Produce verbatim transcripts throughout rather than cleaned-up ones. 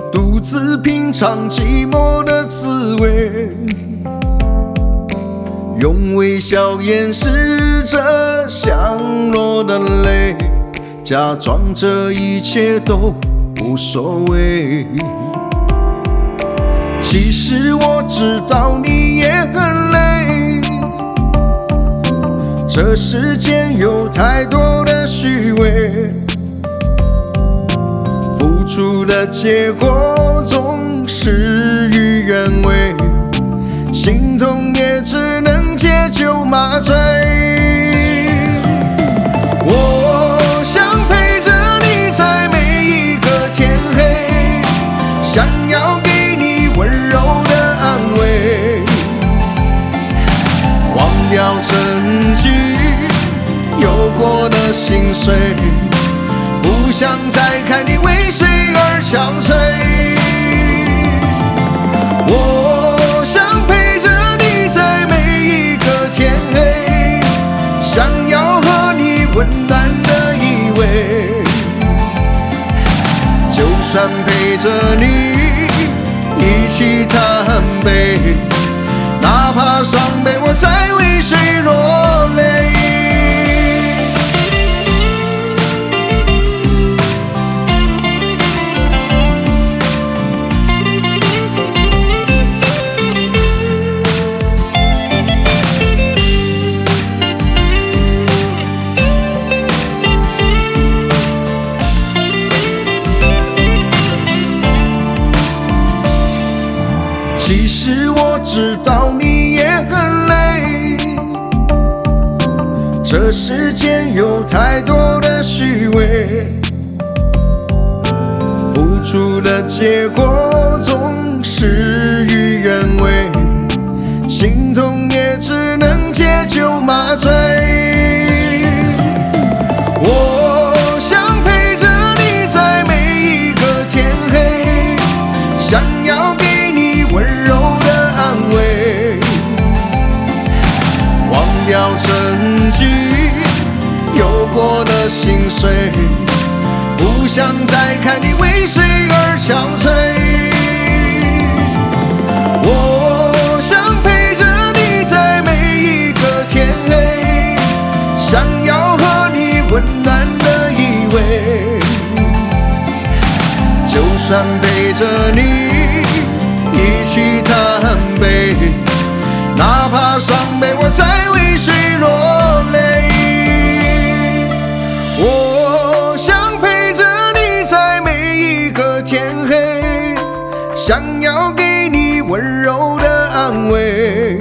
独自品尝寂寞的滋味，用微笑掩饰着降落的泪，假装这一切都无所谓。其实我知道你也很累，这世间有太多的虚伪，付出的结果总事与愿违，心痛也只能借酒麻醉。我想陪着你在每一个天黑，想要给你温柔的安慰，忘掉曾经有过的心碎，不想再看你为谁而憔悴。我想陪着你在每一个天黑，想要和你温暖的依偎，就算陪着你一起贪杯，哪怕伤悲我再为谁落泪。其实我知道你也很累，这世间有太多的虚伪，付出的结果总事与愿违，心痛也只能借酒麻醉。我想陪着你在每一个天黑，想要给温柔的安慰，忘掉曾经有过的心碎，不想再看你为谁而憔悴。我想陪着你在每一个天黑，想要和你温暖的依偎，就算陪着你一起贪杯，哪怕伤悲我再为谁落泪。我想陪着你在每一个天黑，想要给你温柔的安慰，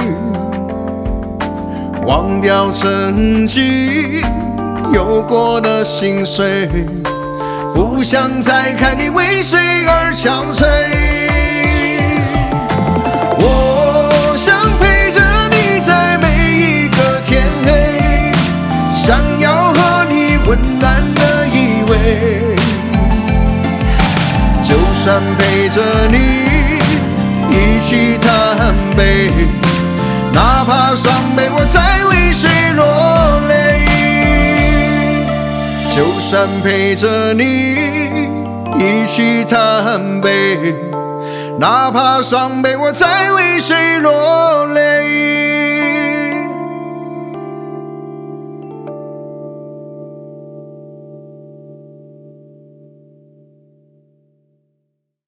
忘掉曾经有过的心碎，不想再看你为谁而憔悴。我想陪着你在每一个天黑，想要和你温暖的依偎，就算陪着你一起贪杯，哪怕伤悲我再为谁落泪，就算陪着你一起贪杯，哪怕伤悲我再为谁落泪。